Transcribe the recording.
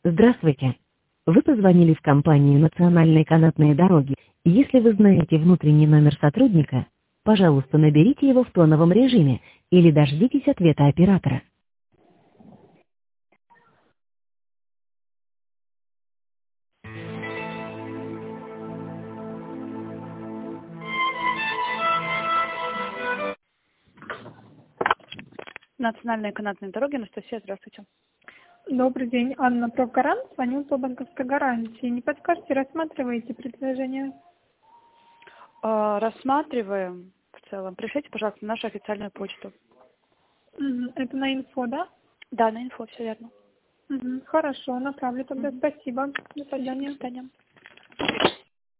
Здравствуйте. Вы позвонили в компанию «Национальные канатные дороги». Если вы знаете внутренний номер сотрудника, пожалуйста, наберите его в тоновом режиме или дождитесь ответа оператора. Национальные канатные дороги, Анастасия, здравствуйте. Добрый день, Анна Провгарант, звоню по банковской гарантии. Не подскажете, рассматриваете предложение? Рассматриваем в целом. Пришлите, пожалуйста, на нашу официальную почту. Это на инфо, да? Да, на инфо, все верно. Хорошо, направлю тогда. Спасибо. До свидания. До свидания.